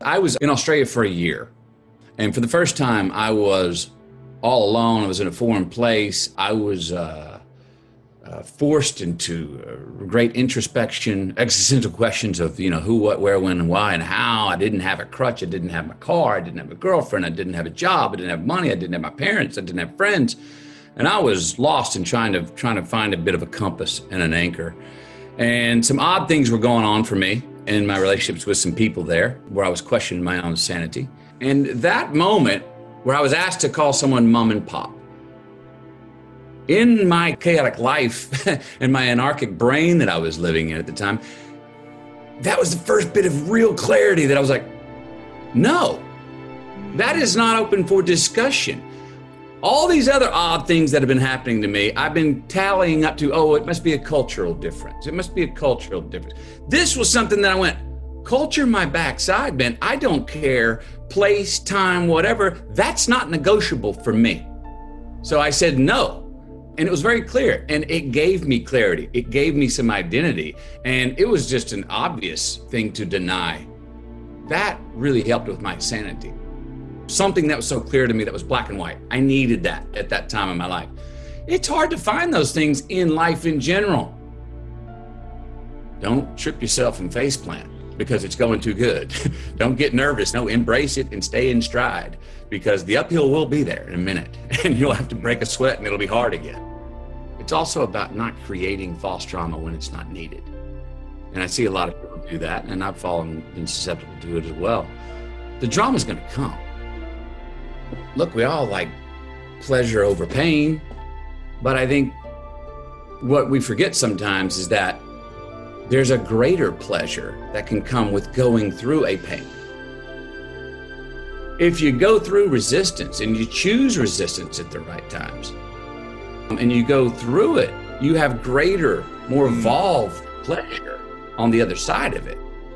I was in Australia for a year. And for the first time, I was all alone. I was in a foreign place. I was forced into great introspection, existential questions of, who, what, where, when, and why, and how. I didn't have a crutch. I didn't have my car. I didn't have a girlfriend. I didn't have a job. I didn't have money. I didn't have my parents. I didn't have friends. And I was lost in trying to find a bit of a compass and an anchor. And some odd things were going on for me in my relationships with some people there where I was questioning my own sanity. And that moment where I was asked to call someone mom and pop, in my chaotic life and my anarchic brain that I was living in at the time, that was the first bit of real clarity that I was like, no, that is not open for discussion. All these other odd things that have been happening to me, I've been tallying up to, it must be a cultural difference. It must be a cultural difference. This was something that I went, culture my backside, man. I don't care, place, time, whatever. That's not negotiable for me. So I said no. And it was very clear. And it gave me clarity. It gave me some identity. And it was just an obvious thing to deny. That really helped with my sanity. Something that was so clear to me that was black and white. I needed that at that time in my life. It's hard to find those things in life in general. Don't trip yourself and faceplant because it's going too good. Don't get nervous. No, embrace it and stay in stride because the uphill will be there in a minute and you'll have to break a sweat and it'll be hard again. It's also about not creating false drama when it's not needed. And I see a lot of people do that and I've been susceptible to it as well. The drama's going to come. Look, we all like pleasure over pain, but I think what we forget sometimes is that there's a greater pleasure that can come with going through a pain. If you go through resistance and you choose resistance at the right times and you go through it, you have greater, more evolved pleasure on the other side of it.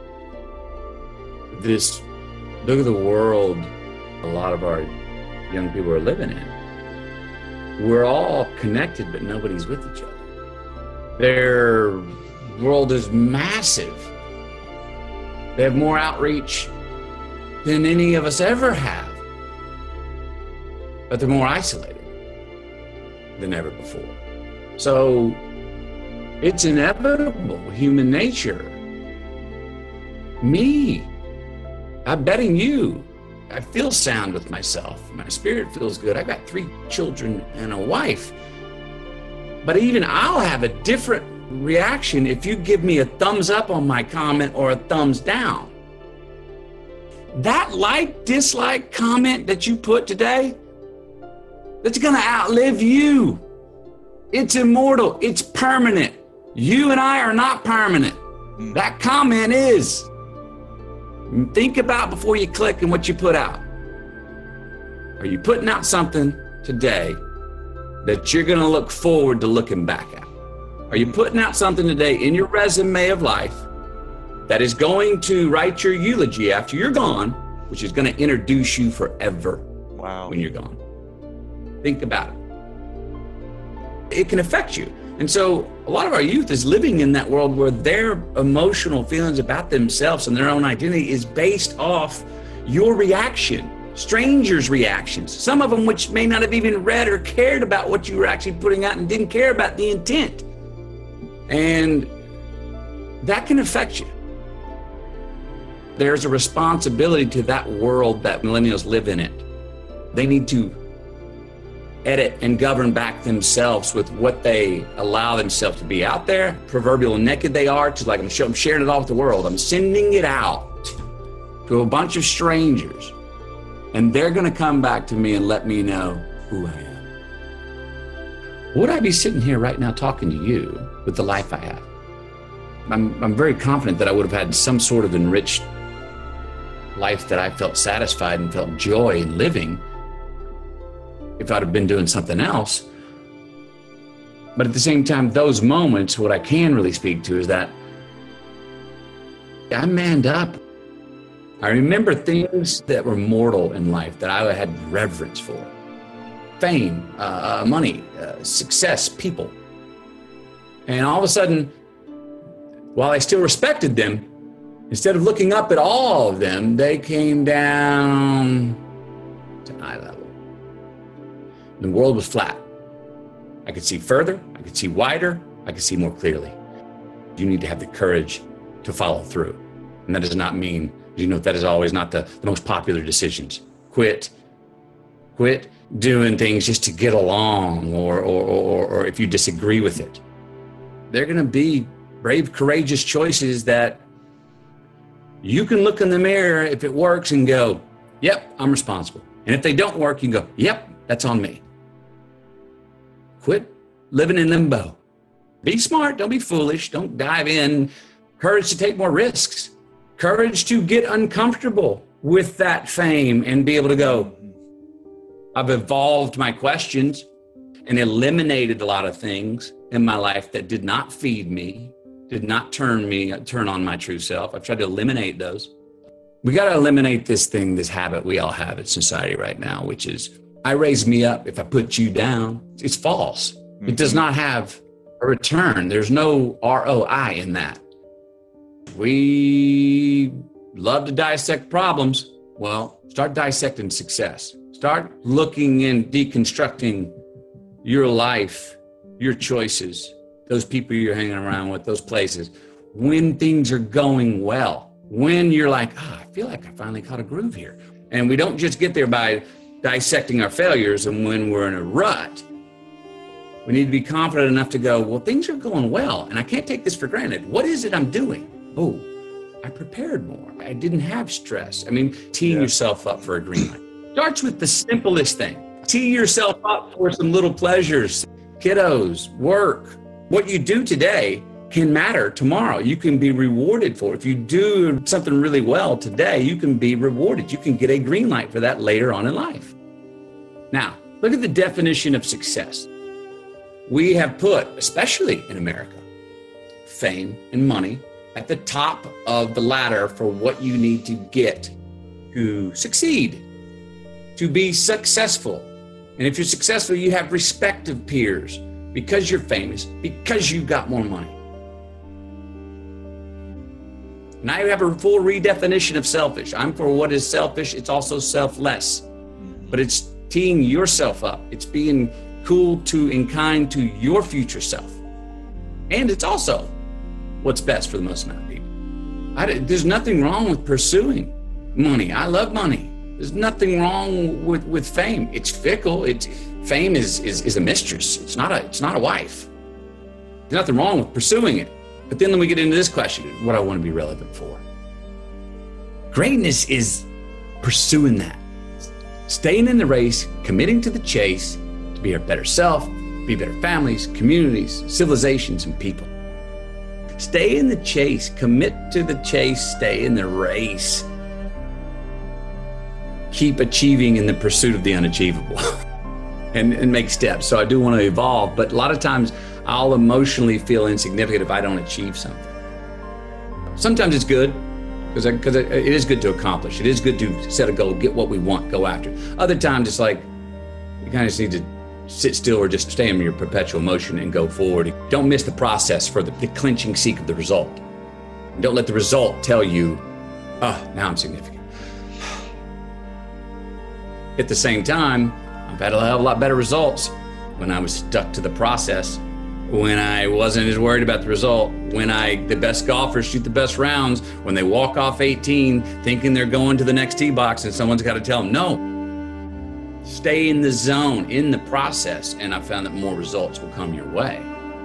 Look at the world a lot of our young people are living in. We're all connected, but nobody's with each other. Their world is massive. They have more outreach than any of us ever have. But they're more isolated than ever before. So it's inevitable, human nature. Me, I'm betting you, I feel sound with myself. My spirit feels good. I got 3 children and a wife. But even I'll have a different reaction if you give me a thumbs up on my comment or a thumbs down. That like, dislike comment that you put today, that's gonna outlive you. It's immortal, it's permanent. You and I are not permanent. That comment is. Think about before you click and what you put out. Are you putting out something today that you're gonna look forward to looking back at? Are you putting out something today in your resume of life that is going to write your eulogy after you're gone, which is gonna introduce you forever when you're gone? Think about it. It can affect you. And so a lot of our youth is living in that world where their emotional feelings about themselves and their own identity is based off your reaction, strangers' reactions, some of them which may not have even read or cared about what you were actually putting out and didn't care about the intent. And that can affect you. There's a responsibility to that world that millennials live in it. They need to edit and govern back themselves with what they allow themselves to be out there. Proverbial naked they are to I'm sharing it all with the world. I'm sending it out to a bunch of strangers and they're going to come back to me and let me know who I am. Would I be sitting here right now talking to you with the life I have? I'm very confident that I would have had some sort of enriched life that I felt satisfied and felt joy in living if I'd have been doing something else. But at the same time, those moments, what I can really speak to is that I manned up. I remember things that were mortal in life that I had reverence for. Fame, money, success, people. And all of a sudden, while I still respected them, Instead of looking up at all of them, they came down to eye level. The world was flat. I could see further, I could see wider, I could see more clearly. You need to have the courage to follow through. And that does not mean, that is always not the most popular decisions. Quit doing things just to get along or if you disagree with it. They're going to be brave, courageous choices that you can look in the mirror if it works and go, yep, I'm responsible. And if they don't work, you can go, yep, that's on me. Quit living in limbo. Be smart, don't be foolish, don't dive in. Courage to take more risks. Courage to get uncomfortable with that fame and be able to go, I've evolved my questions and eliminated a lot of things in my life that did not feed me, did not turn on my true self. I've tried to eliminate those. We got to eliminate this habit we all have in society right now, which is, I raise me up if I put you down. It's false. Mm-hmm. It does not have a return. There's no ROI in that. We love to dissect problems. Well, start dissecting success. Start looking and deconstructing your life, your choices, those people you're hanging around with, those places. When things are going well, when you're like, I feel like I finally caught a groove here. And we don't just get there by dissecting our failures and when we're in a rut. We need to be confident enough to go, well, things are going well, and I can't take this for granted. What is it I'm doing? Oh, I prepared more. I didn't have stress. Teeing yourself up for a green light. Starts with the simplest thing. Tee yourself up for some little pleasures. Kiddos, work. What you do today can matter tomorrow. You can be rewarded for it. If you do something really well today, you can be rewarded. You can get a green light for that later on in life. Now, look at the definition of success. We have put, especially in America, fame and money at the top of the ladder for what you need to get to succeed, to be successful. And if you're successful, you have respect of peers because you're famous, because you've got more money. Now you have a full redefinition of selfish. I'm for what is selfish. It's also selfless, but it's teeing yourself up. It's being cool to and kind to your future self. And it's also what's best for the most amount of people. There's nothing wrong with pursuing money. I love money. There's nothing wrong with fame. It's fickle. Fame is a mistress. It's not a wife. There's nothing wrong with pursuing it. But then we get into this question, what I want to be relevant for. Greatness is pursuing that. Staying in the race, committing to the chase, to be our better self, be better families, communities, civilizations, and people. Stay in the chase, commit to the chase, stay in the race. Keep achieving in the pursuit of the unachievable and make steps. So I do want to evolve, but a lot of times I'll emotionally feel insignificant if I don't achieve something. Sometimes it's good because it is good to accomplish. It is good to set a goal, get what we want, go after it. Other times it's like you kind of just need to sit still or just stay in your perpetual motion and go forward. Don't miss the process for the clinching seek of the result. Don't let the result tell you, now I'm significant. At the same time, I've had a hell of a lot better results when I was stuck to the process, when I wasn't as worried about the result, when the best golfers shoot the best rounds, when they walk off 18 thinking they're going to the next tee box and someone's got to tell them, no, stay in the zone, in the process, and I found that more results will come your way.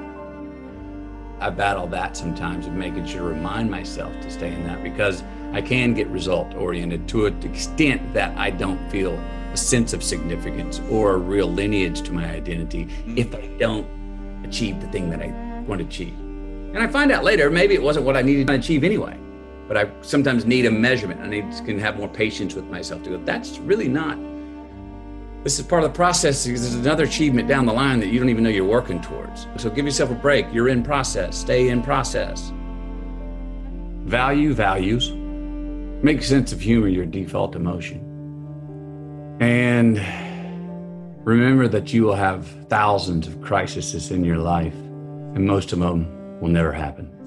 I battle that sometimes of making sure to remind myself to stay in that because I can get result oriented to an extent that I don't feel a sense of significance or a real lineage to my identity if I don't achieve the thing that I want to achieve. And I find out later, maybe it wasn't what I needed to achieve anyway, but I sometimes need a measurement. I can have more patience with myself to go, that's really not, this is part of the process because there's another achievement down the line that you don't even know you're working towards. So give yourself a break. You're in process, stay in process. Value values. Make sense of humor your default emotion. And remember that you will have thousands of crises in your life, and most of them will never happen.